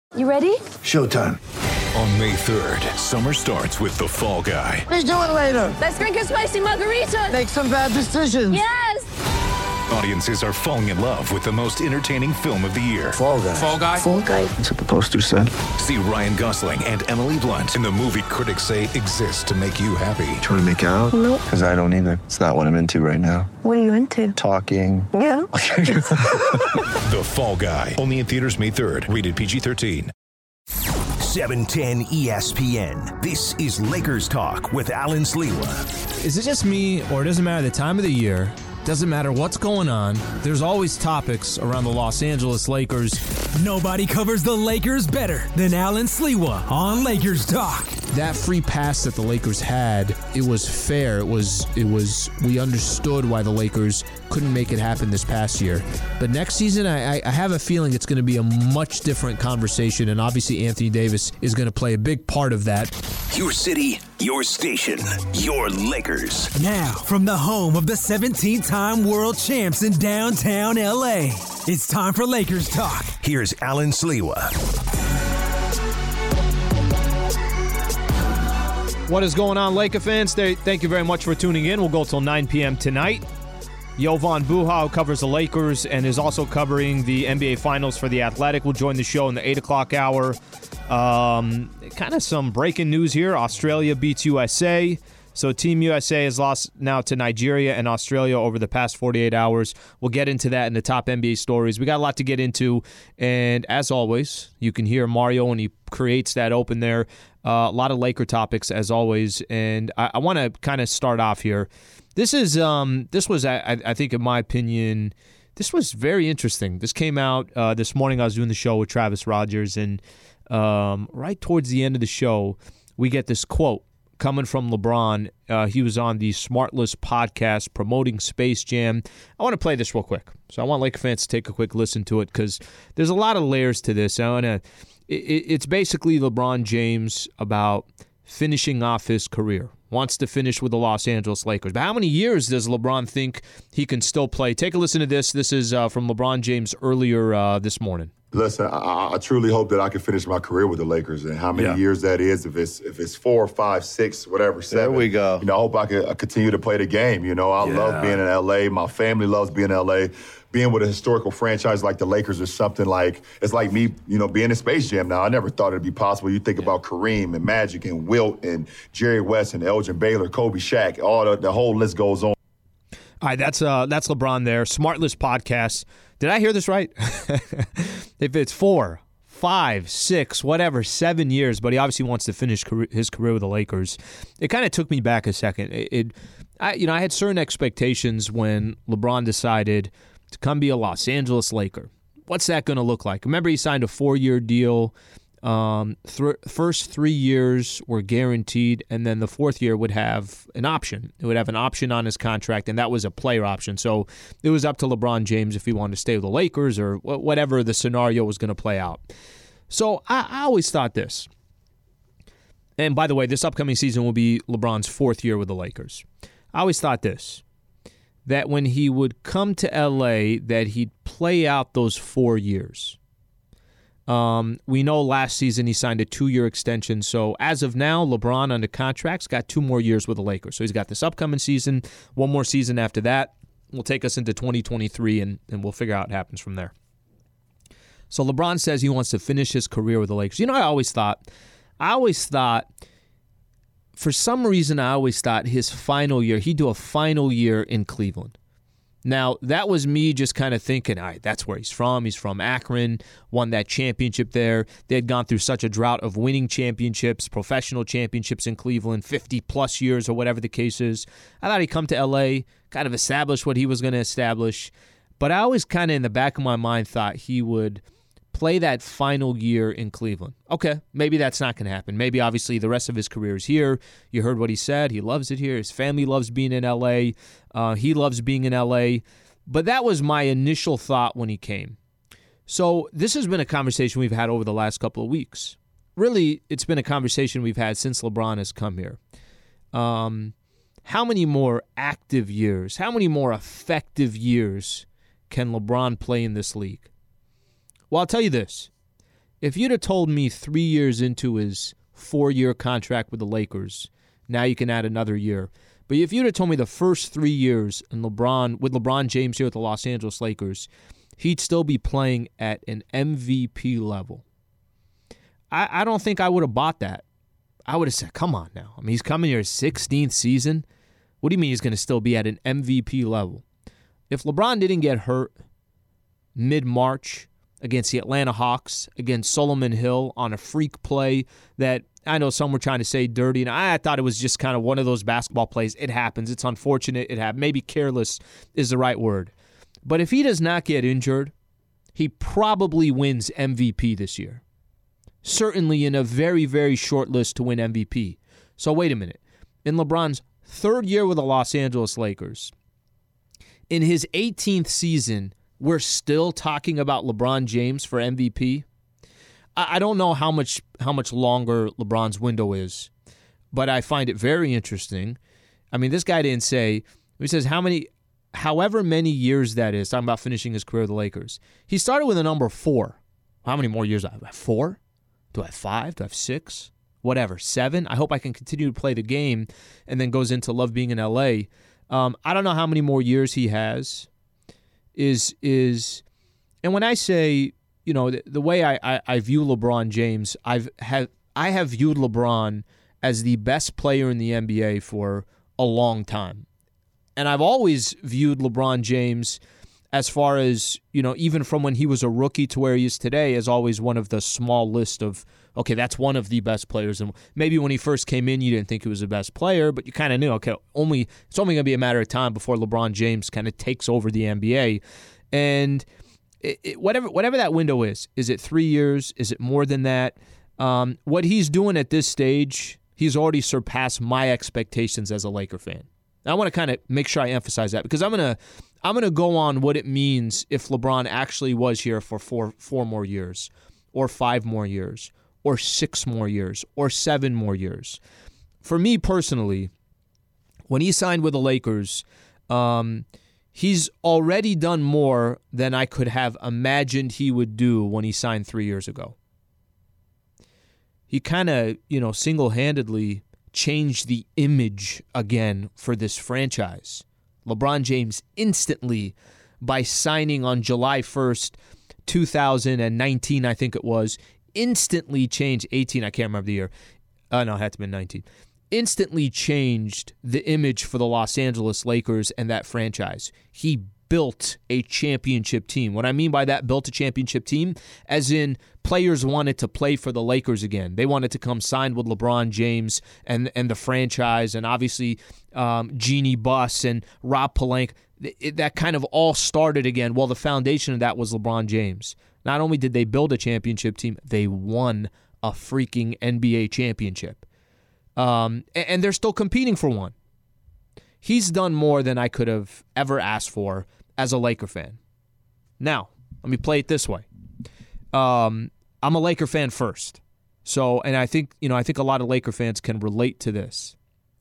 You ready? Showtime. On May 3rd, summer starts with The Fall Guy. Let's do it later. Let's drink a spicy margarita. Make some bad decisions. Yes! Audiences are falling in love with the most entertaining film of the year. Fall Guy. Fall Guy? Fall guy. That's what the poster said. See Ryan Gosling and Emily Blunt in the movie critics say exists to make you happy. Trying to make it out? Nope. Because I don't either. It's not what I'm into right now. What are you into? Talking. Yeah. The Fall Guy. Only in theaters May 3rd. Rated PG-13. 710 ESPN. This is Lakers Talk with Alan Sliwa. Is it just me, or it doesn't matter the time of the year, doesn't matter what's going on, there's always topics around the Los Angeles Lakers. Nobody covers the Lakers better than Alan Sliwa on Lakers Talk. That free pass that the Lakers had, it was fair. It was. We understood why the Lakers couldn't make it happen this past year. But next season, I have a feeling it's going to be a much different conversation, and obviously Anthony Davis is going to play a big part of that. Your city, your station, your Lakers. Now, from the home of the 17-time world champs in downtown LA, it's time for Lakers Talk. Here's Alan Sliwa. What is going on, Laker fans? Thank you very much for tuning in. We'll go till 9 p.m. tonight. Jovan Buha, who covers the Lakers and is also covering the NBA Finals for The Athletic, will join the show in the 8 o'clock hour. Kind of some breaking news here. Australia beats USA. So Team USA has lost now to Nigeria and Australia over the past 48 hours. We'll get into that in the top NBA stories. We got a lot to get into. And as always, you can hear Mario when he creates that open there. A lot of Laker topics, as always. And I want to kind of start off here. This was, I think, in my opinion, this was very interesting. This came out this morning. I was doing the show with Travis Rogers, and right towards the end of the show, we get this quote coming from LeBron. He was on the Smartless podcast promoting Space Jam. I want to play this real quick. So I want Laker fans to take a quick listen to it because there's a lot of layers to this. It's basically LeBron James about finishing off his career. Wants to finish with the Los Angeles Lakers. But how many years does LeBron think he can still play? Take a listen to this. This is from LeBron James earlier this morning. Listen, I truly hope that I can finish my career with the Lakers, and how many years that is, if it's 4, 5, 6, whatever, 7. There we go. I hope I can continue to play the game. I love being in L.A. My family loves being in L.A. Being with a historical franchise like the Lakers is something like, it's like me, being in Space Jam now. I never thought it'd be possible. You think about Kareem and Magic and Wilt and Jerry West and Elgin Baylor, Kobe, Shaq, all the whole list goes on. All right, that's LeBron there. Smartless podcast. Did I hear this right? If it's 4, 5, 6, whatever, 7 years, but he obviously wants to finish his career with the Lakers. It kind of took me back a second. I had certain expectations when LeBron decided to come be a Los Angeles Laker. What's that going to look like? Remember, he signed a 4-year deal. First 3 years were guaranteed, and then the 4th year would have an option. It would have an option on his contract, and that was a player option. So it was up to LeBron James if he wanted to stay with the Lakers or whatever the scenario was going to play out. So I always thought this. And by the way, this upcoming season will be LeBron's 4th year with the Lakers. I always thought this, that when he would come to L.A., that he'd play out those 4 years. We know last season he signed a 2-year extension. So as of now, LeBron under contract's got 2 more years with the Lakers. So he's got this upcoming season, 1 more season after that. Will take us into 2023, and we'll figure out what happens from there. So LeBron says he wants to finish his career with the Lakers. I always thought, for some reason, I always thought his final year, he'd do a final year in Cleveland. Now, that was me just kind of thinking, all right, that's where he's from. He's from Akron, won that championship there. They had gone through such a drought of winning championships, professional championships in Cleveland, 50-plus years or whatever the case is. I thought he'd come to L.A., kind of establish what he was going to establish. But I always kind of in the back of my mind thought he would play that final year in Cleveland. Okay, maybe that's not going to happen. Maybe, obviously, the rest of his career is here. You heard what he said. He loves it here. His family loves being in L.A. He loves being in L.A. But that was my initial thought when he came. So this has been a conversation we've had over the last couple of weeks. Really, it's been a conversation we've had since LeBron has come here. How many more active years, how many more effective years can LeBron play in this league? Well, I'll tell you this. If you'd have told me 3 years into his 4-year contract with the Lakers, now you can add another year. But if you'd have told me the first 3 years with LeBron James here with the Los Angeles Lakers, he'd still be playing at an MVP level, I don't think I would have bought that. I would have said, come on now. I mean, he's coming here his 16th season. What do you mean he's going to still be at an MVP level? If LeBron didn't get hurt mid-March against the Atlanta Hawks, against Solomon Hill on a freak play that I know some were trying to say dirty, and I thought it was just kind of one of those basketball plays. It happens. It's unfortunate. It happened. Maybe careless is the right word. But if he does not get injured, he probably wins MVP this year. Certainly in a very, very short list to win MVP. So wait a minute. In LeBron's 3rd year with the Los Angeles Lakers, in his 18th season, we're still talking about LeBron James for MVP. I don't know how much longer LeBron's window is, but I find it very interesting. I mean, this guy didn't say, he says however many years that is, talking about finishing his career with the Lakers. He started with a number 4. How many more years do I have? 4? Do I have 5? Do I have 6? Whatever, 7? I hope I can continue to play the game, and then goes into love being in LA. I don't know how many more years he has. And when I say, you know, the way I view LeBron James, I have viewed LeBron as the best player in the NBA for a long time. And I've always viewed LeBron James, as far as, you know, even from when he was a rookie to where he is today, as always one of the small list of, okay, that's one of the best players. And maybe when he first came in, you didn't think he was the best player, but you kind of knew, okay, it's only going to be a matter of time before LeBron James kind of takes over the NBA. And whatever that window is it 3 years? Is it more than that? What he's doing at this stage, he's already surpassed my expectations as a Laker fan. I want to kind of make sure I emphasize that, because I'm gonna go on what it means if LeBron actually was here for four more years, or 5 more years, or 6 more years, or 7 more years. For me personally, when he signed with the Lakers, he's already done more than I could have imagined he would do when he signed 3 years ago. He kind of, single-handedly changed the image again for this franchise. LeBron James instantly, by signing on July 1st, 2019, I think it was, instantly changed, 18, I can't remember the year. No, it had to have been 19. Instantly changed the image for the Los Angeles Lakers and that franchise. He built a championship team. What I mean by that, built a championship team, as in players wanted to play for the Lakers again. They wanted to come sign with LeBron James and the franchise, and obviously Jeannie Buss and Rob Pelinka. That kind of all started again. Well, the foundation of that was LeBron James. Not only did they build a championship team, they won a freaking NBA championship. And they're still competing for one. He's done more than I could have ever asked for as a Laker fan. Now, let me play it this way. I'm a Laker fan first. So, and I think a lot of Laker fans can relate to this.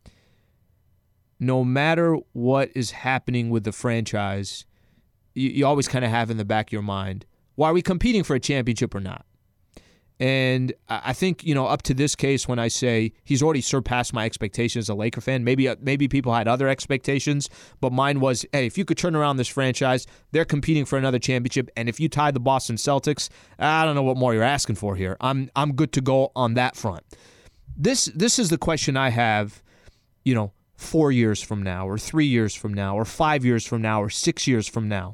No matter what is happening with the franchise, you always kind of have in the back of your mind, well, are we competing for a championship or not? And I think, up to this case, when I say he's already surpassed my expectations as a Laker fan, maybe people had other expectations, but mine was, hey, if you could turn around this franchise, they're competing for another championship, and if you tie the Boston Celtics, I don't know what more you're asking for here. I'm good to go on that front. This is the question I have, 4 years from now, or 3 years from now, or 5 years from now, or 6 years from now.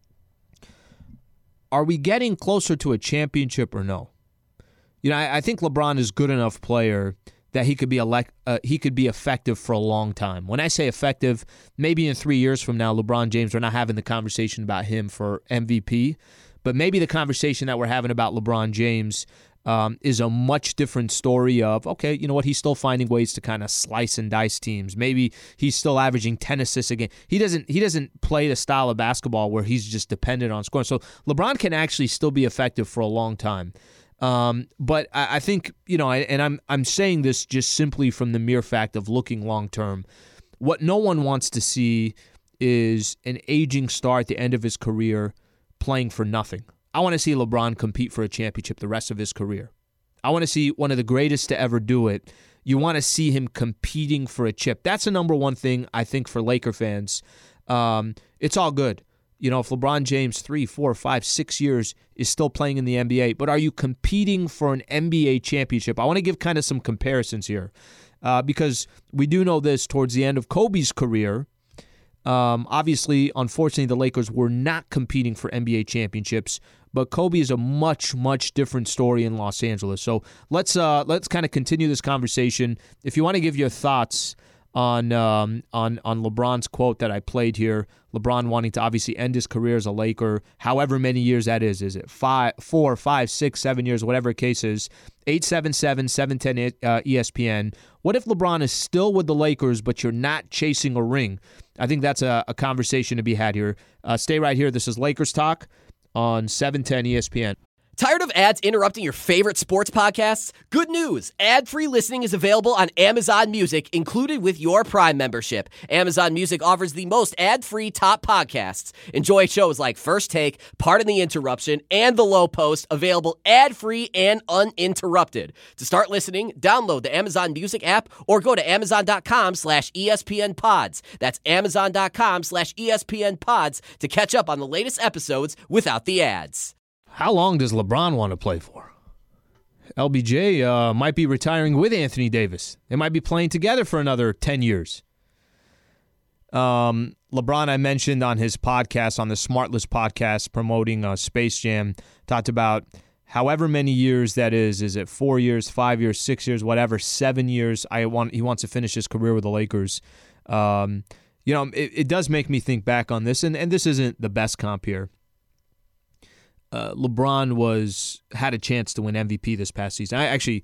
Are we getting closer to a championship or no? I think LeBron is a good enough player that he could be effective for a long time. When I say effective, maybe in 3 years from now, LeBron James, we're not having the conversation about him for MVP, but maybe the conversation that we're having about LeBron James is a much different story of, okay, you know what, he's still finding ways to kind of slice and dice teams. Maybe he's still averaging 10 assists a game. He doesn't play the style of basketball where he's just dependent on scoring. So LeBron can actually still be effective for a long time. But I think, and I'm saying this just simply from the mere fact of looking long term. What no one wants to see is an aging star at the end of his career playing for nothing. I want to see LeBron compete for a championship the rest of his career. I want to see one of the greatest to ever do it. You want to see him competing for a chip. That's the number one thing, I think, for Laker fans. It's all good. You know, if LeBron James 3, 4, 5, 6 years is still playing in the NBA, but are you competing for an NBA championship? I want to give kind of some comparisons here because we do know this towards the end of Kobe's career. Obviously, unfortunately, the Lakers were not competing for NBA championships, but Kobe is a much, much different story in Los Angeles. So let's kind of continue this conversation. If you want to give your thoughts on LeBron's quote that I played here, LeBron wanting to obviously end his career as a Laker, however many years that is it 4, 5, 6, 7 years, whatever the case is, 877-710 ESPN. What if LeBron is still with the Lakers, but you're not chasing a ring? I think that's a conversation to be had here. Stay right here. This is Lakers Talk on 710 ESPN. Tired of ads interrupting your favorite sports podcasts? Good news! Ad-free listening is available on Amazon Music, included with your Prime membership. Amazon Music offers the most ad-free top podcasts. Enjoy shows like First Take, Pardon the Interruption, and The Low Post, available ad-free and uninterrupted. To start listening, download the Amazon Music app or go to amazon.com/ESPN Pods. That's amazon.com/ESPN Pods to catch up on the latest episodes without the ads. How long does LeBron want to play for? LBJ might be retiring with Anthony Davis. They might be playing together for another 10 years. LeBron, I mentioned on his podcast, on the Smartless podcast promoting Space Jam, talked about however many years that is it 4 years, 5 years, 6 years, whatever, 7 years, he wants to finish his career with the Lakers. It does make me think back on this, and this isn't the best comp here. LeBron had a chance to win MVP this past season.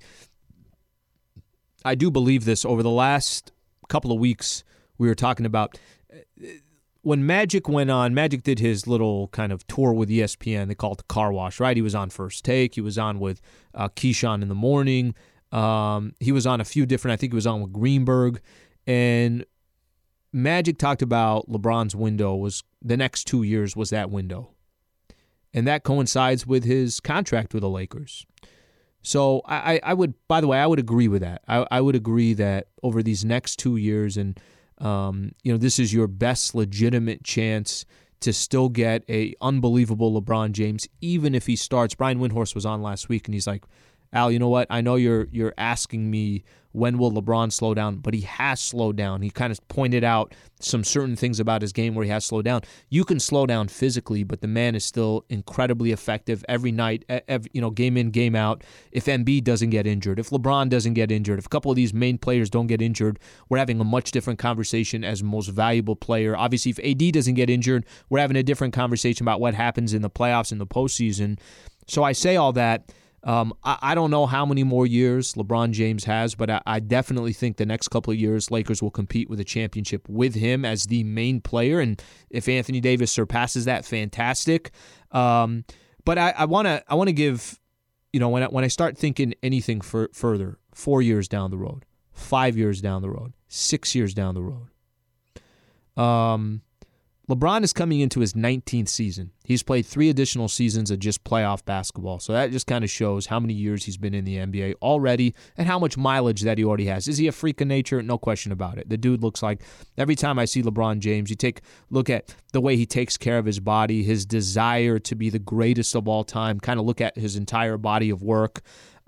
I do believe this. Over the last couple of weeks, we were talking about when Magic went on. Magic did his little kind of tour with ESPN. They call it the Car Wash, right? He was on First Take. He was on with Keyshawn in the morning. He was on a few different. I think he was on with Greenberg, and Magic talked about LeBron's window was the next 2 years was that window. And that coincides with his contract with the Lakers. So I would agree with that. I would agree that over these next 2 years, and this is your best legitimate chance to still get a unbelievable LeBron James, even if he starts. Brian Windhorst was on last week, and he's like, Al, you know what? I know you're asking me when will LeBron slow down, but he has slowed down. He kind of pointed out some certain things about his game where he has slowed down. You can slow down physically, but the man is still incredibly effective every night, game in, game out. If Embiid doesn't get injured, if LeBron doesn't get injured, if a couple of these main players don't get injured, we're having a much different conversation as most valuable player. Obviously, if AD doesn't get injured, we're having a different conversation about what happens in the playoffs and the postseason. So I say all that. I don't know how many more years LeBron James has, but I definitely think the next couple of years Lakers will compete with a championship with him as the main player. And if Anthony Davis surpasses that, fantastic. But I want to give, when I start thinking anything further, 4 years down the road, 5 years down the road, 6 years down the road. LeBron is coming into his 19th season. He's played 3 additional seasons of just playoff basketball. So that just kind of shows how many years he's been in the NBA already and how much mileage that he already has. Is he a freak of nature? No question about it. The dude looks like, every time I see LeBron James, you take a look at the way he takes care of his body, his desire to be the greatest of all time, kind of look at his entire body of work.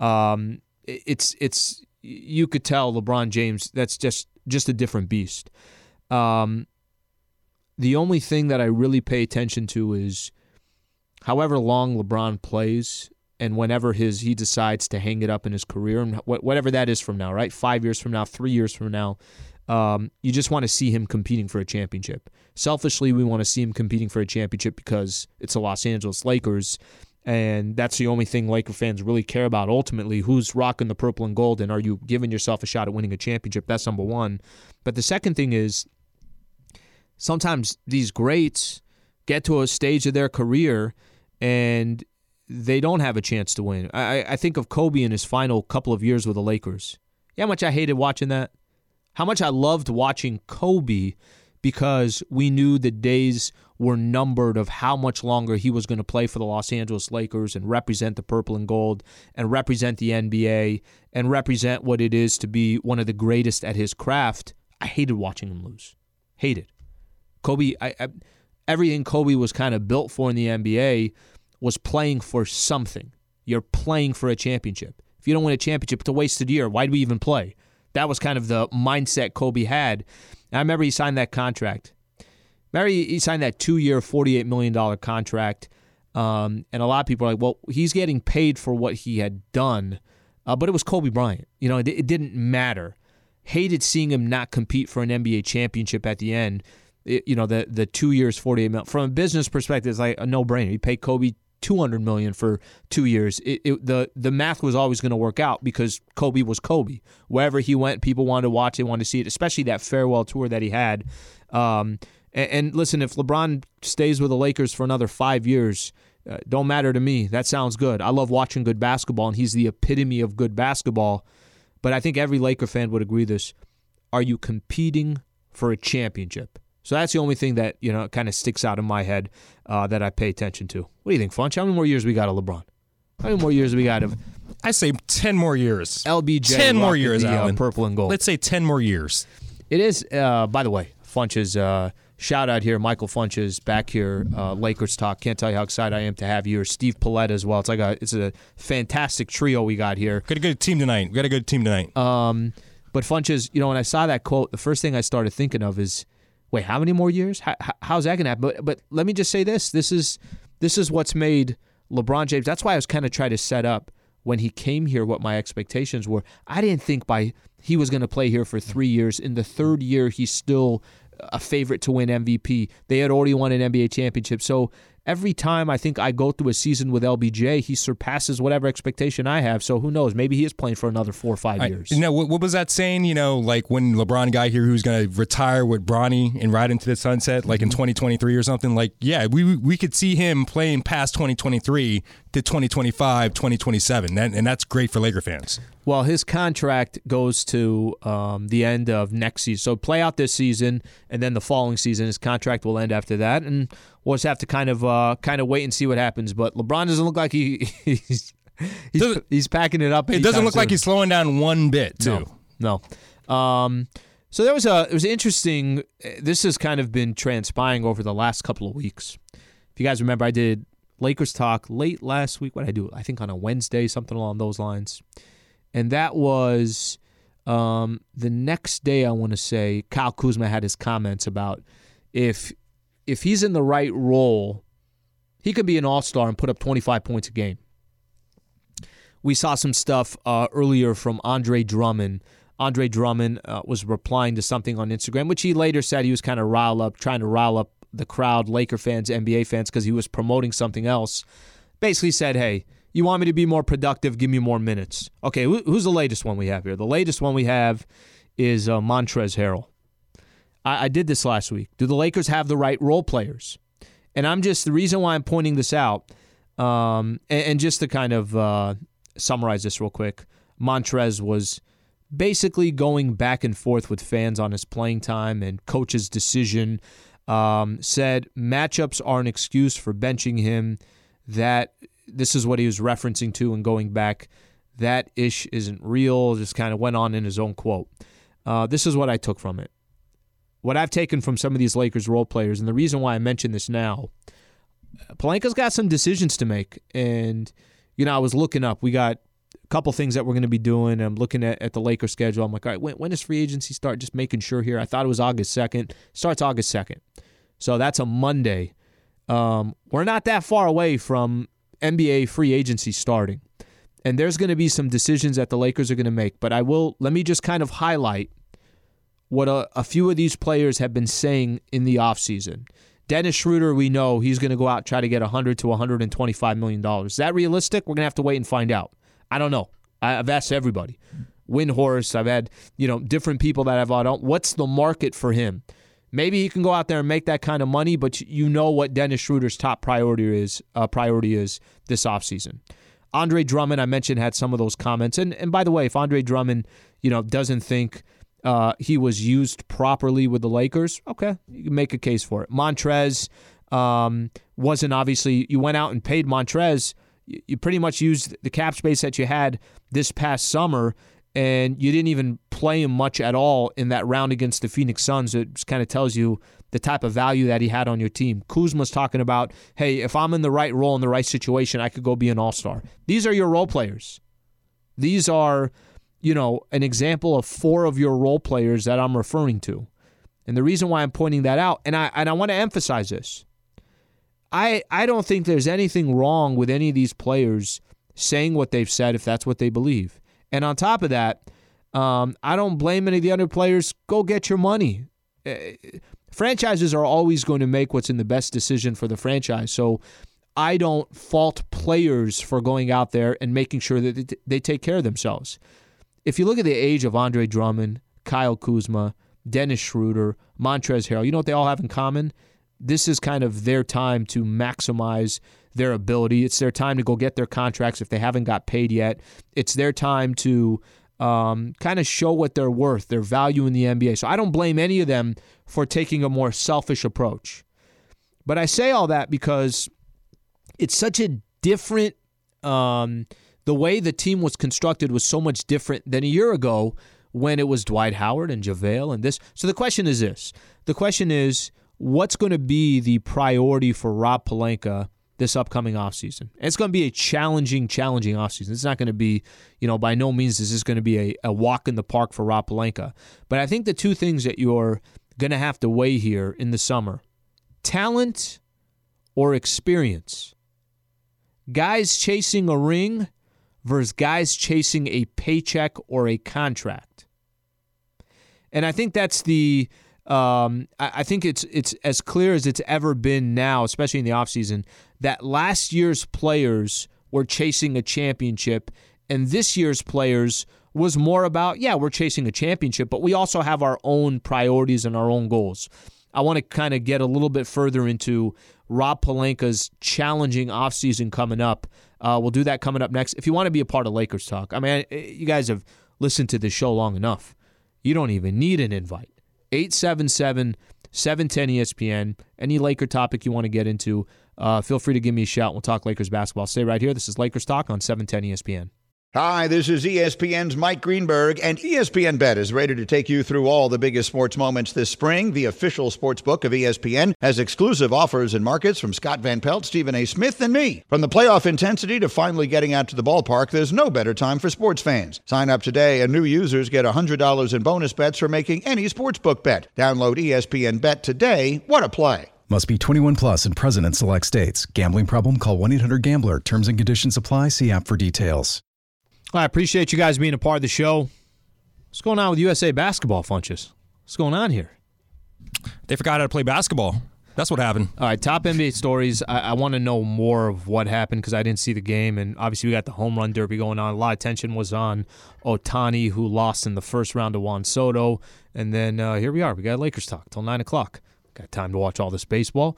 It's you could tell LeBron James, that's just a different beast. The only thing that I really pay attention to is however long LeBron plays and whenever he decides to hang it up in his career, and whatever that is from now, right? 5 years from now, 3 years from now, you just want to see him competing for a championship. Selfishly, we want to see him competing for a championship because it's the Los Angeles Lakers, and that's the only thing Laker fans really care about ultimately. Who's rocking the purple and gold, and are you giving yourself a shot at winning a championship? That's number one. But the second thing is, sometimes these greats get to a stage of their career and they don't have a chance to win. I think of Kobe in his final couple of years with the Lakers. You know how much I hated watching that? How much I loved watching Kobe because we knew the days were numbered of how much longer he was going to play for the Los Angeles Lakers and represent the purple and gold and represent the NBA and represent what it is to be one of the greatest at his craft. I hated watching him lose. Hated. Kobe, everything Kobe was kind of built for in the NBA was playing for something. You're playing for a championship. If you don't win a championship, it's a wasted year. Why do we even play? That was kind of the mindset Kobe had. And I remember he signed that contract. He signed that 2-year, $48 million contract. And a lot of people are like, well, he's getting paid for what he had done. But it was Kobe Bryant. It didn't matter. Hated seeing him not compete for an NBA championship at the end. The 2 years, $48 million. From a business perspective, it's like a no-brainer. You pay Kobe $200 million for 2 years. The math was always going to work out because Kobe was Kobe. Wherever he went, people wanted to watch it, wanted to see it, especially that farewell tour that he had. And listen, if LeBron stays with the Lakers for another 5 years, don't matter to me. That sounds good. I love watching good basketball, and he's the epitome of good basketball. But I think every Laker fan would agree this. Are you competing for a championship? So that's the only thing that kind of sticks out in my head that I pay attention to. What do you think, Funch? How many more years we got of LeBron? How many more years we got of? I say 10 more years. LBJ. 10 more years, Alan. Purple and gold. Let's say 10 more years. It is. By the way, Funch's shout out here. Michael Funch is back here. Lakers talk. Can't tell you how excited I am to have you here. Steve Paulette as well. It's a fantastic trio we got here. Got a good team tonight. But Funch is. When I saw that quote, the first thing I started thinking of is, wait, how many more years? How's that going to happen? But let me just say this. This is what's made LeBron James. That's why I was kind of trying to set up when he came here what my expectations were. I didn't think he was going to play here for 3 years. In the third year, he's still a favorite to win MVP. They had already won an NBA championship. So every time I think I go through a season with LBJ, he surpasses whatever expectation I have. So who knows? Maybe he is playing for another 4 or 5 years. What was that saying? Like when LeBron got here, he was going to retire with Bronny and ride into the sunset, like in 2023 or something. Like, yeah, we could see him playing past 2023 to 2025, 2027, and that's great for Laker fans. Well, his contract goes to the end of next season. So play out this season, and then the following season, his contract will end after that, and we'll just have to kind of wait and see what happens. But LeBron doesn't look like he's packing it up. It doesn't look like he's slowing down one bit, too. No. So it was interesting. This has kind of been transpiring over the last couple of weeks. If you guys remember, I did Lakers Talk late last week. What did I do? I think on a Wednesday, something along those lines. And that was the next day, I want to say, Kyle Kuzma had his comments about if he's in the right role, he could be an all-star and put up 25 points a game. We saw some stuff earlier from Andre Drummond. Andre Drummond was replying to something on Instagram, which he later said he was kind of trying to rile up the crowd, Laker fans, NBA fans, because he was promoting something else. Basically said, hey, you want me to be more productive, give me more minutes. Okay, who's the latest one we have here? The latest one we have is Montrezl Harrell. I did this last week. Do the Lakers have the right role players? And the reason why I'm pointing this out, and just to kind of summarize this real quick, Montrezl was basically going back and forth with fans on his playing time and coach's decision. Said matchups are an excuse for benching him. That this is what he was referencing to and going back. That ish isn't real. Just kind of went on in his own quote. This is what I took from it. What I've taken from some of these Lakers role players, and the reason why I mention this now, Pelinka's got some decisions to make. And, I was looking up. We got a couple things that we're going to be doing. I'm looking at the Lakers schedule. I'm like, all right, when does free agency start? Just making sure here. I thought it was August 2nd. Starts August 2nd. So that's a Monday. We're not that far away from NBA free agency starting. And there's going to be some decisions that the Lakers are going to make. But let me just kind of highlight what a few of these players have been saying in the offseason. Dennis Schroeder, we know he's going to go out and try to get $100 to $125 million. Is that realistic? We're going to have to wait and find out. I don't know. I've asked everybody. Windhorst, I've had different people that I've asked, what's the market for him? Maybe he can go out there and make that kind of money, but you know what Dennis Schroeder's top priority is this offseason. Andre Drummond, I mentioned, had some of those comments. And by the way, if Andre Drummond, doesn't think he was used properly with the Lakers, okay, you can make a case for it. Montrez wasn't obviously, you went out and paid Montrez. You pretty much used the cap space that you had this past summer, and you didn't even play him much at all in that round against the Phoenix Suns. It just kind of tells you the type of value that he had on your team. Kuzma's talking about, hey, if I'm in the right role in the right situation, I could go be an all-star. These are your role players. These are, an example of 4 of your role players that I'm referring to. And the reason why I'm pointing that out, and I want to emphasize this, I don't think there's anything wrong with any of these players saying what they've said if that's what they believe. And on top of that, I don't blame any of the other players. Go get your money. Franchises are always going to make what's in the best decision for the franchise. So I don't fault players for going out there and making sure that they take care of themselves. If you look at the age of Andre Drummond, Kyle Kuzma, Dennis Schroeder, Montrezl Harrell, you know what they all have in common? This is kind of their time to maximize their ability. It's their time to go get their contracts if they haven't got paid yet. It's their time to kind of show what they're worth, their value in the NBA. So I don't blame any of them for taking a more selfish approach. But I say all that because it's such a different, the way the team was constructed was so much different than a year ago when it was Dwight Howard and JaVale and this. So the question is this. The question is, what's going to be the priority for Rob Pelinka this upcoming offseason? And it's going to be a challenging offseason. It's not going to be, by no means is this going to be a walk in the park for Rob Pelinka. But I think the 2 things that you're going to have to weigh here in the summer, talent or experience. Guys chasing a ring versus guys chasing a paycheck or a contract. And I think that's the I think it's as clear as it's ever been now, especially in the offseason, that last year's players were chasing a championship, and this year's players was more about, we're chasing a championship, but we also have our own priorities and our own goals. I want to kind of get a little bit further into Rob Pelinka's challenging offseason coming up. We'll do that coming up next. If you want to be a part of Lakers Talk, I mean, you guys have listened to this show long enough. You don't even need an invite. 877-710-ESPN. Any Laker topic you want to get into, feel free to give me a shout. We'll talk Lakers basketball. Stay right here. This is Lakers Talk on 710 ESPN. Hi, this is ESPN's Mike Greenberg, and ESPN Bet is ready to take you through all the biggest sports moments this spring. The official sports book of ESPN has exclusive offers and markets from Scott Van Pelt, Stephen A. Smith, and me. From the playoff intensity to finally getting out to the ballpark, there's no better time for sports fans. Sign up today, and new users get $100 in bonus bets for making any sportsbook bet. Download ESPN Bet today. What a play. Must be 21 plus and present in select states. Gambling problem? Call 1-800-GAMBLER. Terms and conditions apply. See app for details. I appreciate you guys being a part of the show. What's going on with USA Basketball, Funches? What's going on here? They forgot how to play basketball. That's what happened. All right, top NBA stories. I want to know more of what happened because I didn't see the game, and obviously we got the home run derby going on. A lot of tension was on Ohtani, who lost in the first round to Juan Soto, and then here we are. We got Lakers Talk till 9 o'clock. Got time to watch all this baseball.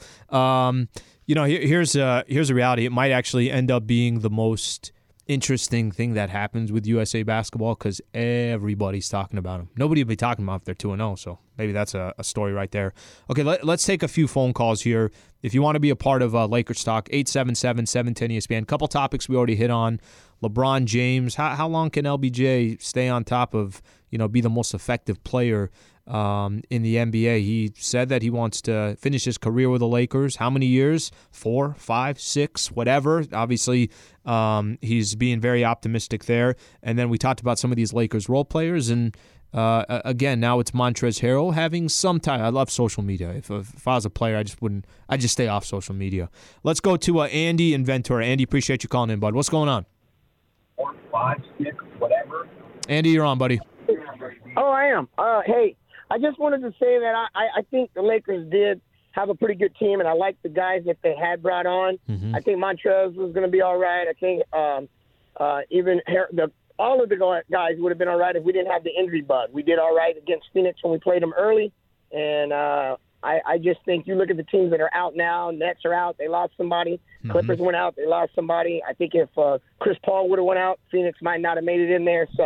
Here's a reality. It might actually end up being the most interesting thing that happens with USA Basketball because everybody's talking about them. Nobody will be talking about if they're 2-0, so maybe that's a story right there. Okay, let's take a few phone calls here. If you want to be a part of Lakers Talk, 877-710-ESPN. Couple topics we already hit on. LeBron James, how long can LBJ stay on top of, be the most effective player in the NBA? He said that he wants to finish his career with the Lakers. How many years? 4, 5, 6, whatever. Obviously, he's being very optimistic there. And then we talked about some of these Lakers role players. And again, now it's Montrezl Harrell having some time. I love social media. If I was a player, I'd just stay off social media. Let's go to Andy in Ventura. Andy, appreciate you calling in, bud. What's going on? 4, 5, 6, whatever. Andy, you're on, buddy. Oh, I am. Hey, I just wanted to say that I think the Lakers did have a pretty good team, and I like the guys that they had brought on. Mm-hmm. I think Montrez was going to be all right. I think even all of the guys would have been all right if we didn't have the injury bug. We did all right against Phoenix when we played them early, and I just think you look at the teams that are out now. Nets are out. They lost somebody. Mm-hmm. Clippers went out. They lost somebody. I think if Chris Paul would have went out, Phoenix might not have made it in there. So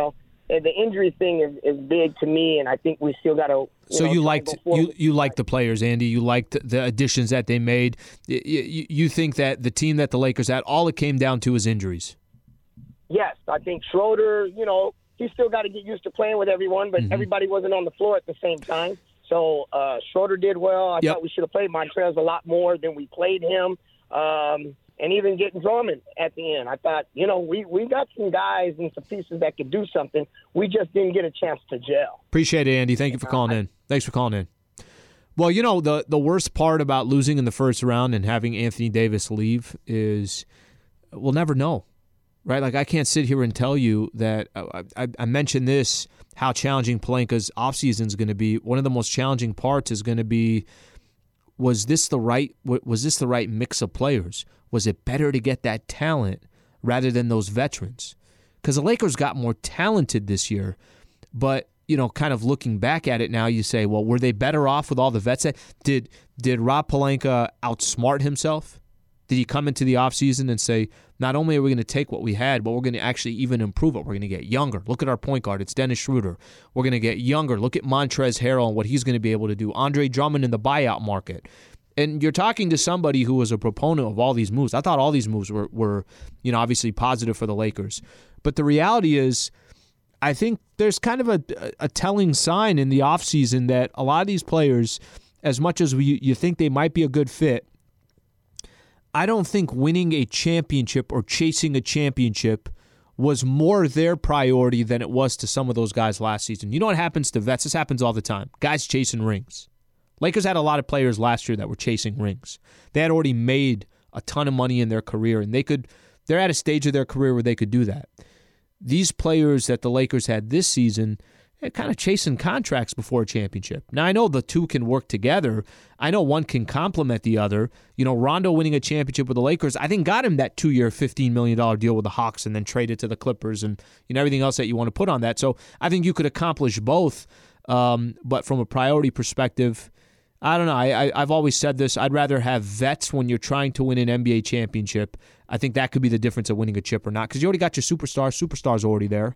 the injury thing is big to me, and I think we still got to. So you liked the players, Andy. You liked the additions that they made. You think that the team that the Lakers had, all it came down to is injuries. Yes, I think Schroeder. He still got to get used to playing with everyone, but everybody wasn't on the floor at the same time. So Schroeder did well. I thought we should have played Montrez a lot more than we played him. And even getting Drummond at the end. I thought, we got some guys and some pieces that could do something. We just didn't get a chance to gel. Appreciate it, Andy. Thank you for calling in. Thanks for calling in. Well, the worst part about losing in the first round and having Anthony Davis leave is we'll never know, right? Like, I can't sit here and tell you that I mentioned this, how challenging Pelinka's offseason is going to be. One of the most challenging parts is going to be, was this the right mix of players? Was it better to get that talent rather than those veterans? Because the Lakers got more talented this year, but kind of looking back at it now, you say, well, were they better off with all the vets? Did Rob Pelinka outsmart himself? Did he come into the offseason and say, not only are we going to take what we had, but we're going to actually even improve it. We're going to get younger. Look at our point guard. It's Dennis Schroeder. We're going to get younger. Look at Montrezl Harrell and what he's going to be able to do. Andre Drummond in the buyout market. And you're talking to somebody who was a proponent of all these moves. I thought all these moves were obviously positive for the Lakers. But the reality is, I think there's kind of a telling sign in the offseason that a lot of these players, as much as you think they might be a good fit, I don't think winning a championship or chasing a championship was more their priority than it was to some of those guys last season. You know what happens to vets? This happens all the time. Guys chasing rings. Lakers had a lot of players last year that were chasing rings. They had already made a ton of money in their career, and they're at a stage of their career where they could do that. These players that the Lakers had this season, they're kind of chasing contracts before a championship. Now, I know the two can work together. I know one can complement the other. Rondo winning a championship with the Lakers, I think got him that 2-year, $15 million deal with the Hawks and then traded to the Clippers and everything else that you want to put on that. So I think you could accomplish both. But from a priority perspective, I don't know. I've always said this. I'd rather have vets when you're trying to win an NBA championship. I think that could be the difference of winning a chip or not, because you already got your superstar. Superstar's already there.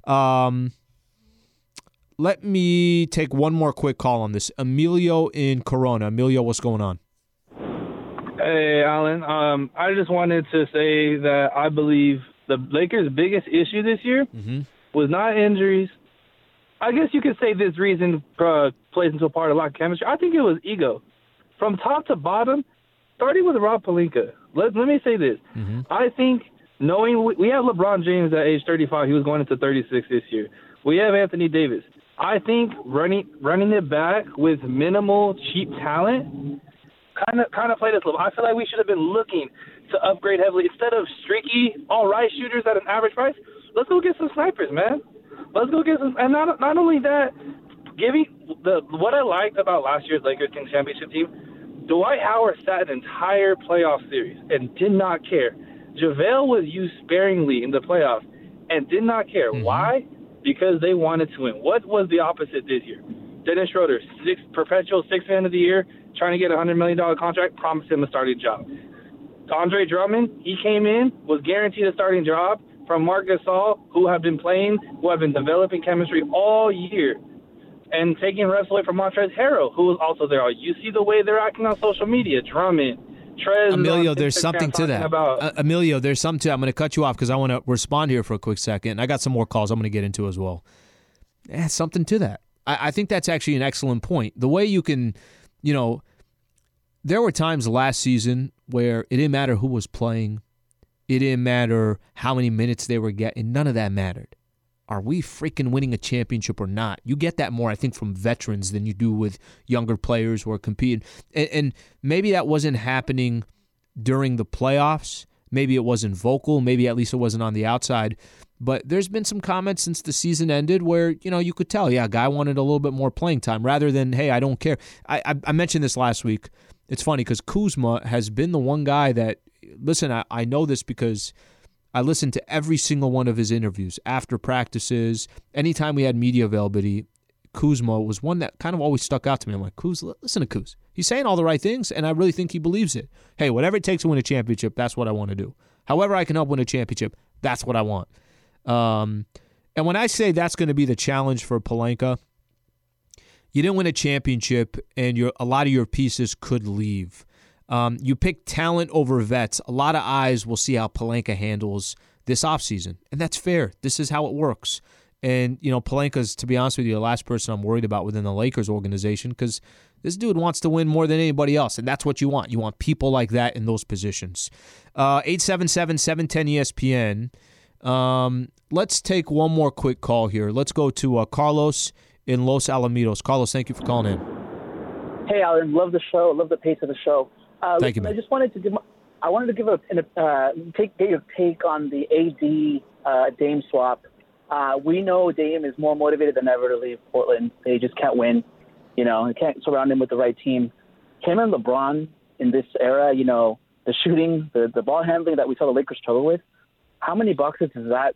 Let me take one more quick call on this. Emilio in Corona. Emilio, what's going on? Hey, Alan. I just wanted to say that I believe the Lakers' biggest issue this year was not injuries. I guess you could say this reason plays into a part of lack of chemistry. I think it was ego. From top to bottom, starting with Rob Pelinka. Let me say this. I think knowing we have LeBron James at age 35. He was going into 36 this year. We have Anthony Davis. I think running it back with minimal, cheap talent kind of played us a little. I feel like we should have been looking to upgrade heavily. Instead of streaky, all-right shooters at an average price, let's go get some snipers, man. Let's go get some, and not only that, what I liked about last year's Lakers championship team, Dwight Howard sat an entire playoff series and did not care. JaVale was used sparingly in the playoffs and did not care. Why? Because they wanted to win. What was the opposite this year? Dennis Schroeder, perpetual sixth man of the year, trying to get a $100 million contract, promised him a starting job. Andre Drummond, he came in, was guaranteed a starting job from Marc Gasol, who have been developing chemistry all year, and taking reps away from Montrezl Harrell, who was also there. You see the way they're acting on social media, Drummond, Trez. Emilio, there's something to that. Emilio, there's something to that. I'm going to cut you off because I want to respond here for a quick second. I got some more calls I'm going to get into as well. Something to that. I think that's actually an excellent point. The way you can, there were times last season where it didn't matter who was playing. It didn't matter how many minutes they were getting. None of that mattered. Are we freaking winning a championship or not? You get that more, I think, from veterans than you do with younger players who are competing. And maybe that wasn't happening during the playoffs. Maybe it wasn't vocal. Maybe at least it wasn't on the outside. But there's been some comments since the season ended where, you could tell, a guy wanted a little bit more playing time rather than, hey, I don't care. I mentioned this last week. It's funny because Kuzma has been the one guy that, listen, I know this because I listened to every single one of his interviews after practices. Anytime we had media availability, Kuzma was one that kind of always stuck out to me. I'm like, listen to Kuz. He's saying all the right things, and I really think he believes it. Hey, whatever it takes to win a championship, that's what I want to do. However I can help win a championship, that's what I want. And when I say that's going to be the challenge for Pelinka, you didn't win a championship, and a lot of your pieces could leave. You pick talent over vets. A lot of eyes will see how Pelinka handles this offseason, and that's fair. This is how it works. And, Pelinka's, to be honest with you, the last person I'm worried about within the Lakers organization, because this dude wants to win more than anybody else, and that's what you want. You want people like that in those positions. 877-710-ESPN. Let's take one more quick call here. Let's go to Carlos in Los Alamitos. Carlos, thank you for calling in. Hey, Alan, love the show. Love the pace of the show. Thank you, man. I just wanted to get your take on the AD Dame swap. We know Dame is more motivated than ever to leave Portland. They just can't win. They can't surround him with the right team. Him and LeBron in this era, the shooting, the ball handling that we saw the Lakers struggle with, how many boxes does that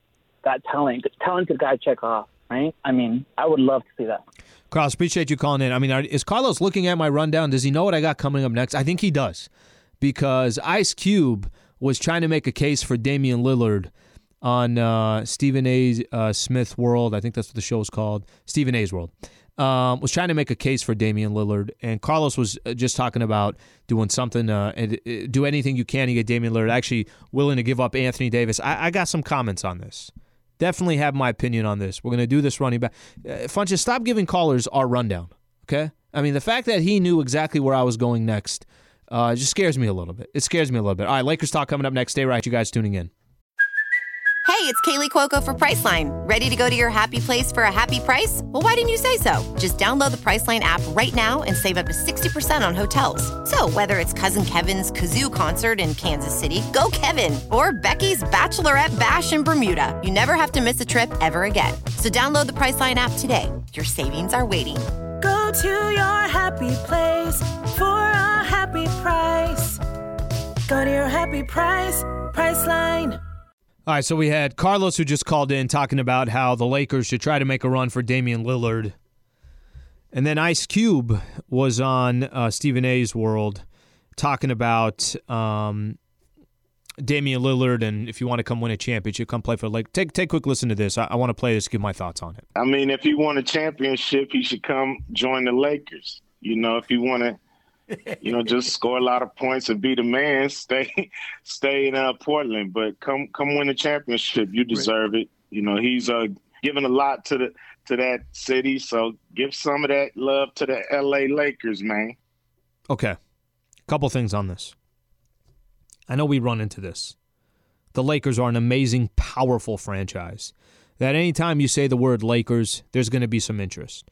talented guy check off, right? I mean, I would love to see that. Carlos, appreciate you calling in. I mean, is Carlos looking at my rundown? Does he know what I got coming up next? I think he does, because Cube was trying to make a case for Damian Lillard on Stephen A. Smith World. I think that's what the show is called, Stephen A's World. Was trying to make a case for Damian Lillard, and Carlos was just talking about doing something, and do anything you can to get Damian Lillard, actually willing to give up Anthony Davis. I got some comments on this. Definitely have my opinion on this. We're going to do this running back. Funches, stop giving callers our rundown, okay? I mean, the fact that he knew exactly where I was going next just scares me a little bit. It scares me a little bit. All right, Lakers Talk coming up next. Stay right, you guys tuning in. Hey, it's Kaylee Cuoco for Priceline. Ready to go to your happy place for a happy price? Well, why didn't you say so? Just download the Priceline app right now and save up to 60% on hotels. So whether it's Cousin Kevin's Kazoo Concert in Kansas City, go Kevin, or Becky's Bachelorette Bash in Bermuda, you never have to miss a trip ever again. So download the Priceline app today. Your savings are waiting. Go to your happy place for a happy price. Go to your happy price, Priceline. All right, so we had Carlos, who just called in, talking about how the Lakers should try to make a run for Damian Lillard. And then Ice Cube was on Stephen A's World talking about Damian Lillard, and if you want to come win a championship, come play for the Lakers. Take a quick listen to this. I want to play this, give my thoughts on it. I mean, if he won a championship, he should come join the Lakers. If you want to, just score a lot of points and be the man, stay in Portland. But come win a championship. You deserve it. He's given a lot to that city, so give some of that love to the L.A. Lakers, man. Okay. Couple things on this. I know we run into this. The Lakers are an amazing, powerful franchise. That anytime you say the word Lakers, there's going to be some interest.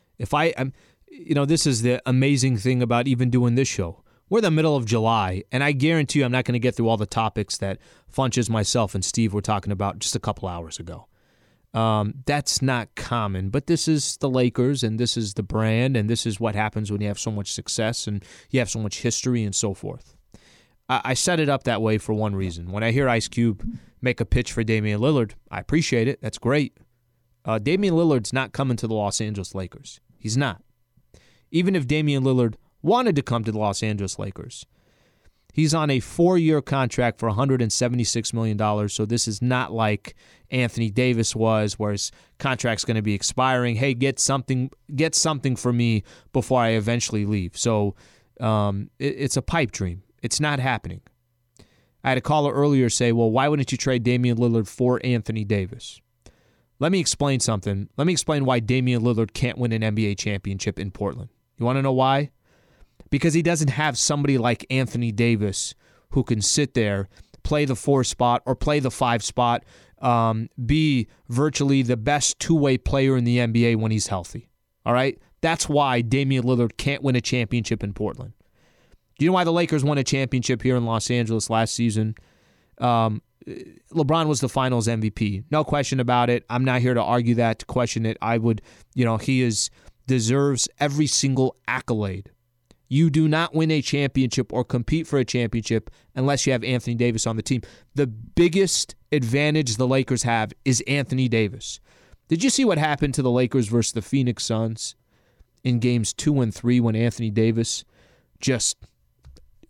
This is the amazing thing about even doing this show. We're in the middle of July, and I guarantee you I'm not going to get through all the topics that Funches, myself, and Steve were talking about just a couple hours ago. That's not common, but this is the Lakers, and this is the brand, and this is what happens when you have so much success and you have so much history and so forth. I set it up that way for one reason. When I hear Ice Cube make a pitch for Damian Lillard, I appreciate it. That's great. Damian Lillard's not coming to the Los Angeles Lakers. He's not. Even if Damian Lillard wanted to come to the Los Angeles Lakers, he's on a 4-year contract for $176 million, so this is not like Anthony Davis was, where his contract's going to be expiring. Hey, get something for me before I eventually leave. So it's a pipe dream. It's not happening. I had a caller earlier say, well, why wouldn't you trade Damian Lillard for Anthony Davis? Let me explain something. Let me explain why Damian Lillard can't win an NBA championship in Portland. You want to know why? Because he doesn't have somebody like Anthony Davis who can sit there, play the 4 spot or play the 5 spot, be virtually the best two-way player in the NBA when he's healthy. All right? That's why Damian Lillard can't win a championship in Portland. Do you know why the Lakers won a championship here in Los Angeles last season? LeBron was the Finals MVP. No question about it. I'm not here to argue that, to question it. He deserves every single accolade. You do not win a championship or compete for a championship unless you have Anthony Davis on the team. The biggest advantage the Lakers have is Anthony Davis. Did you see what happened to the Lakers versus the Phoenix Suns in games 2 and 3 when Anthony Davis just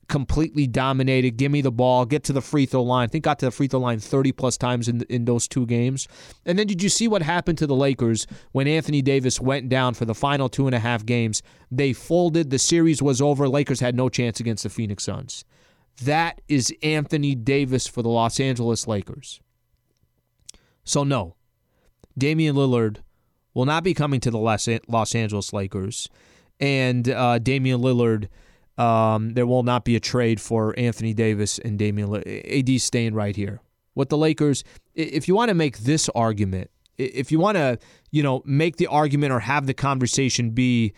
completely dominated, give me the ball, get to the free throw line. I think got to the free throw line 30-plus times in those 2 games. And then did you see what happened to the Lakers when Anthony Davis went down for the final 2.5 games? They folded. The series was over. Lakers had no chance against the Phoenix Suns. That is Anthony Davis for the Los Angeles Lakers. So no, Damian Lillard will not be coming to the Los Angeles Lakers. And Damian Lillard, there will not be a trade for Anthony Davis and Damian Lillard. AD staying right here. What the Lakers, if you want to make this argument, if you want to, make the argument or have the conversation be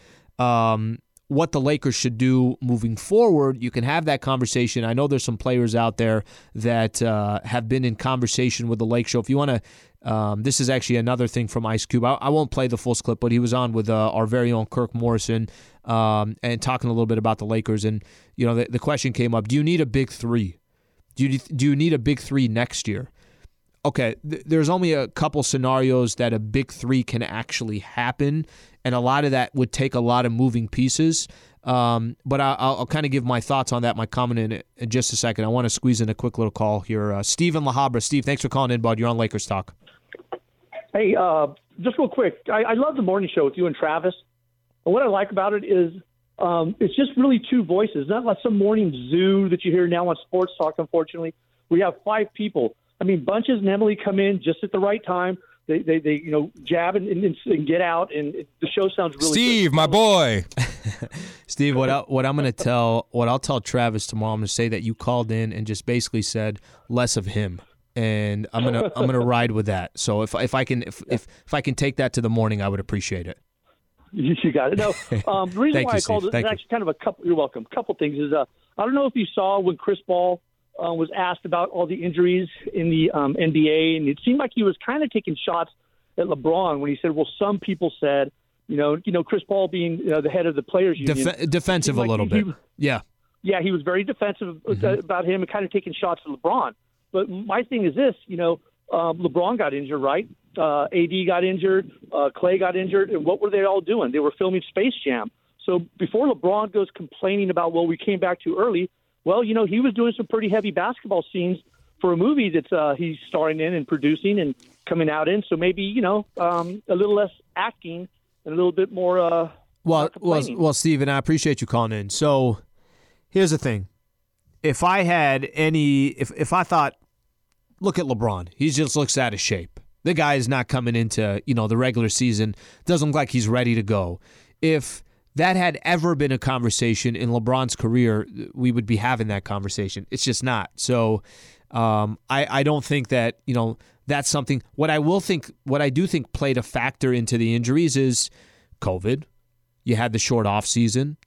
what the Lakers should do moving forward, you can have that conversation. I know there's some players out there that have been in conversation with the Lake Show. If you want to, this is actually another thing from Ice Cube. I won't play the full clip, but he was on with our very own Kirk Morrison and talking a little bit about the Lakers. And the question came up: do you need a big 3? Do you need a big 3 next year? Okay, there's only a couple scenarios that a big 3 can actually happen, and a lot of that would take a lot of moving pieces. But I'll kind of give my thoughts on that, my comment in just a second. I want to squeeze in a quick little call here. Steve in La Habra. Steve, thanks for calling in, bud. You're on Lakers Talk. Hey, just real quick, I love the morning show with you and Travis. And what I like about it is it's just really 2 voices, not like some morning zoo that you hear now on Sports Talk, unfortunately. We have 5 people. I mean, Bunches and Emily come in just at the right time. They jab and get out, and the show sounds really Steve, good. My boy. Steve, what I'll tell Travis tomorrow, I'm going to say that you called in and just basically said less of him, and I'm gonna ride with that. So if I can take that to the morning, I would appreciate it. You got it. No, the reason why I called Steve. it is actually kind of a couple. You're welcome. Couple things is I don't know if you saw when Chris Paul was asked about all the injuries in the NBA, and it seemed like he was kind of taking shots at LeBron when he said, "Well, some people said, Chris Paul being the head of the players' union, defensive a little bit." Yeah, he was very defensive about him and kind of taking shots at LeBron. But my thing is this, LeBron got injured, right? AD got injured, Clay got injured, and what were they all doing? They were filming Space Jam. So before LeBron goes complaining about, well, we came back too early, well, he was doing some pretty heavy basketball scenes for a movie that he's starring in and producing and coming out in. So maybe, a little less acting and a little bit more Well, Steven, I appreciate you calling in. So here's the thing. If I had if I thought, look at LeBron, he just looks out of shape. The guy is not coming into, the regular season, doesn't look like he's ready to go. If that had ever been a conversation in LeBron's career, we would be having that conversation. It's just not. So I don't think that, that's something. What I do think played a factor into the injuries is COVID. You had the short off season.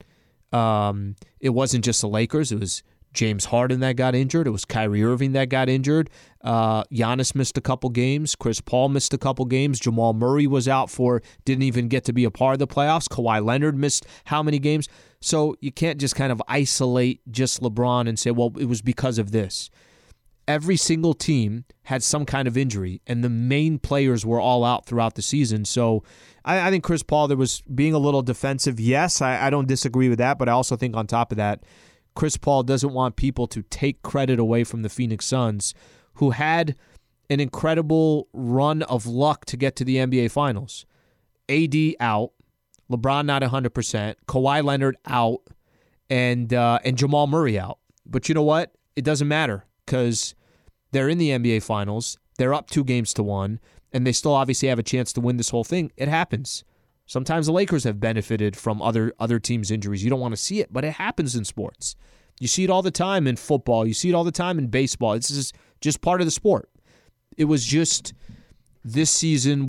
It wasn't just the Lakers. It was James Harden that got injured. It was Kyrie Irving that got injured. Giannis missed a couple games. Chris Paul missed a couple games. Jamal Murray was out didn't even get to be a part of the playoffs. Kawhi Leonard missed how many games? So you can't just kind of isolate just LeBron and say, well, it was because of this. Every single team had some kind of injury, and the main players were all out throughout the season. So I think Chris Paul, there was being a little defensive. Yes, I don't disagree with that, but I also think on top of that, Chris Paul doesn't want people to take credit away from the Phoenix Suns, who had an incredible run of luck to get to the NBA Finals. AD out, LeBron not 100%, Kawhi Leonard out, and Jamal Murray out. But you know what? It doesn't matter because they're in the NBA Finals. They're up 2-1, and they still obviously have a chance to win this whole thing. It happens. Sometimes the Lakers have benefited from other teams' injuries. You don't want to see it, but it happens in sports. You see it all the time in football. You see it all the time in baseball. It's just part of the sport. It was just this season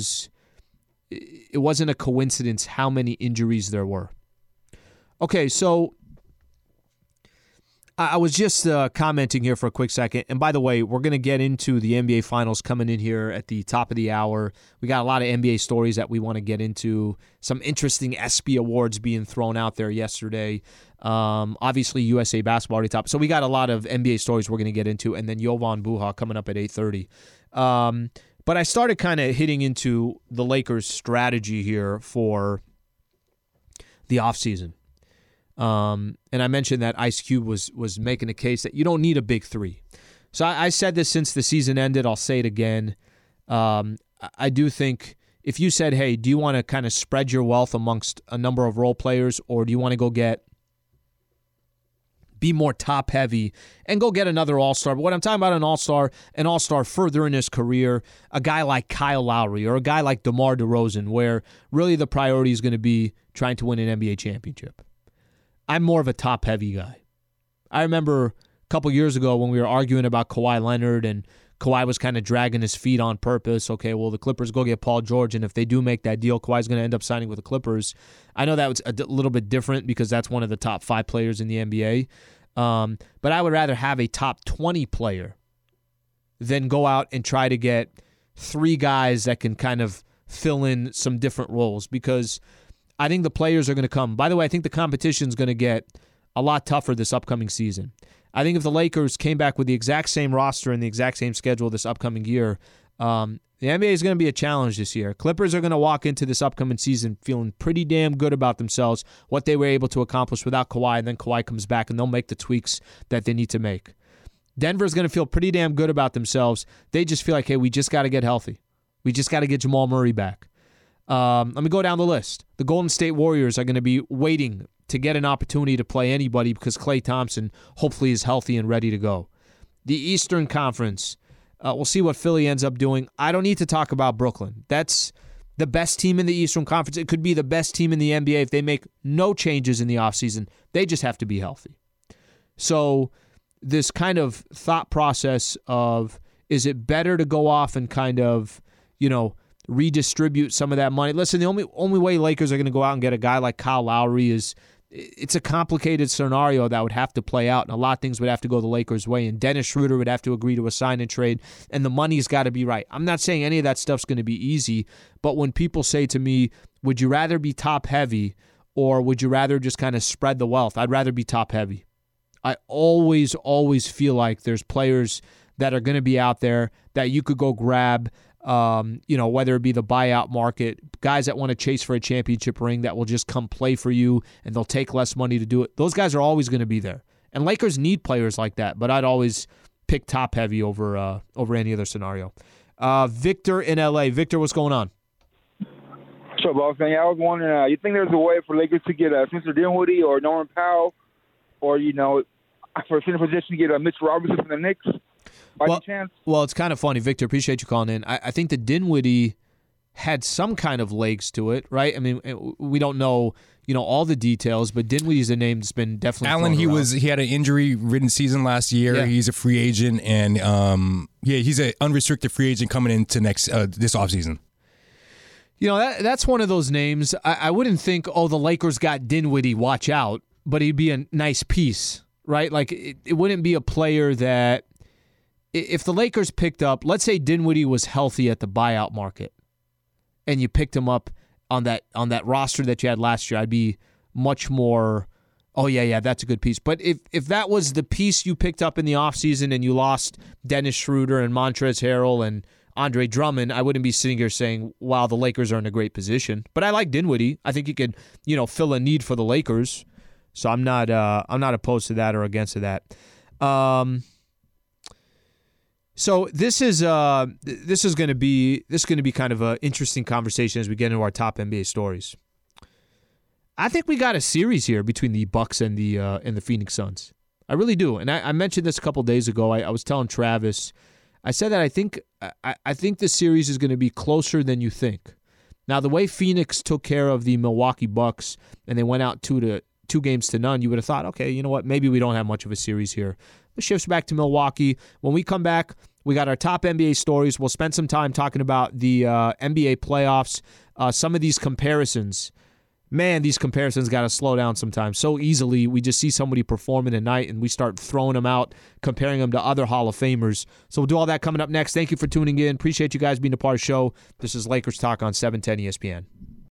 it wasn't a coincidence how many injuries there were. Okay, so I was just commenting here for a quick second. And by the way, we're going to get into the NBA Finals coming in here at the top of the hour. We got a lot of NBA stories that we want to get into. Some interesting ESPY awards being thrown out there yesterday. Obviously, USA Basketball already top. So we got a lot of NBA stories we're going to get into. And then Jovan Buha coming up at 8:30. But I started kind of hitting into the Lakers' strategy here for the offseason. And I mentioned that Ice Cube was making a case that you don't need a big three. So I said this since the season ended. I'll say it again. I do think if you said, hey, do you want to kind of spread your wealth amongst a number of role players, or do you want to be more top heavy and go get another all-star? But what I'm talking about an all-star further in his career, a guy like Kyle Lowry or a guy like DeMar DeRozan, where really the priority is going to be trying to win an NBA championship. I'm more of a top heavy guy. I remember a couple years ago when we were arguing about Kawhi Leonard and Kawhi was kind of dragging his feet on purpose. Okay, well, the Clippers go get Paul George, and if they do make that deal, Kawhi's going to end up signing with the Clippers. I know that was a little bit different because that's one of the top 5 players in the NBA. But I would rather have a top 20 player than go out and try to get 3 guys that can kind of fill in some different roles, because I think the players are going to come. By the way, I think the competition is going to get a lot tougher this upcoming season. I think if the Lakers came back with the exact same roster and the exact same schedule this upcoming year, the NBA is going to be a challenge this year. Clippers are going to walk into this upcoming season feeling pretty damn good about themselves, what they were able to accomplish without Kawhi, and then Kawhi comes back and they'll make the tweaks that they need to make. Denver's going to feel pretty damn good about themselves. They just feel like, hey, we just got to get healthy. We just got to get Jamal Murray back. Let me go down the list. The Golden State Warriors are going to be waiting to get an opportunity to play anybody because Klay Thompson hopefully is healthy and ready to go. The Eastern Conference, we'll see what Philly ends up doing. I don't need to talk about Brooklyn. That's the best team in the Eastern Conference. It could be the best team in the NBA if they make no changes in the offseason. They just have to be healthy. So this kind of thought process of, is it better to go off and kind of, redistribute some of that money? Listen, the only way Lakers are going to go out and get a guy like Kyle Lowry is, it's a complicated scenario that would have to play out, and a lot of things would have to go the Lakers' way, and Dennis Schroeder would have to agree to a sign and trade, and the money's got to be right. I'm not saying any of that stuff's going to be easy, but when people say to me, would you rather be top-heavy or would you rather just kind of spread the wealth? I'd rather be top-heavy. I always feel like there's players that are going to be out there that you could go grab, whether it be the buyout market, guys that want to chase for a championship ring that will just come play for you and they'll take less money to do it. Those guys are always going to be there. And Lakers need players like that, but I'd always pick top heavy over any other scenario. Victor in LA. Victor, what's going on? Sure, boss man. I was wondering, you think there's a way for Lakers to get Spencer Dinwiddie or Norman Powell, or for a center position to get Mitch Robinson from the Knicks? Well, it's kind of funny, Victor. Appreciate you calling in. I think that Dinwiddie had some kind of legs to it, right? I mean, we don't know, all the details, but Dinwiddie's a name that's been definitely. Alan, he had an injury-ridden season last year. Yeah. He's a free agent, and he's an unrestricted free agent coming into this offseason. That's one of those names. I wouldn't think, the Lakers got Dinwiddie, watch out, but he'd be a nice piece, right? Like it wouldn't be a player that. If the Lakers picked up, let's say Dinwiddie was healthy at the buyout market, and you picked him up on that roster that you had last year, I'd be much more, that's a good piece. But if that was the piece you picked up in the offseason and you lost Dennis Schroeder and Montrezl Harrell and Andre Drummond, I wouldn't be sitting here saying, wow, the Lakers are in a great position. But I like Dinwiddie. I think he could, fill a need for the Lakers. So I'm not opposed to that or against that. So this is going to be kind of an interesting conversation as we get into our top NBA stories. I think we got a series here between the Bucks and the Phoenix Suns. I really do, and I mentioned this a couple days ago. I was telling Travis, I said that I think the series is going to be closer than you think. Now, the way Phoenix took care of the Milwaukee Bucks and they went out 2-0, you would have thought, okay, you know what? Maybe we don't have much of a series here. It shifts back to Milwaukee. When we come back, we got our top NBA stories. We'll spend some time talking about the NBA playoffs, some of these comparisons. Man, these comparisons got to slow down sometimes. So easily, we just see somebody performing a night and we start throwing them out, comparing them to other Hall of Famers. So we'll do all that coming up next. Thank you for tuning in. Appreciate you guys being a part of the show. This is Lakers Talk on 710 ESPN.